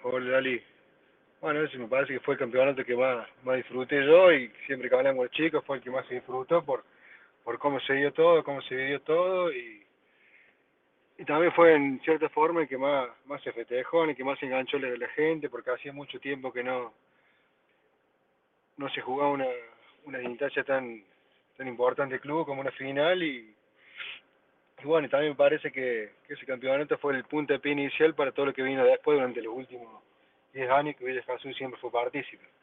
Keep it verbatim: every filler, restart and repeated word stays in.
Hola, Ali. Bueno, ese me parece que fue el campeonato que más, más disfruté yo y siempre que hablamos de chicos fue el que más se disfrutó por, por cómo se dio todo, cómo se vivió todo y, y también fue en cierta forma el que más, más se festejó, en el que más se enganchó la, la gente porque hacía mucho tiempo que no, no se jugaba una, una instancia tan, tan importante del club como una final y, y bueno, y también me parece que, que ese campeonato fue el puntapié inicial para todo lo que vino después durante los últimos diez años que Villa Jesús siempre fue partícipe.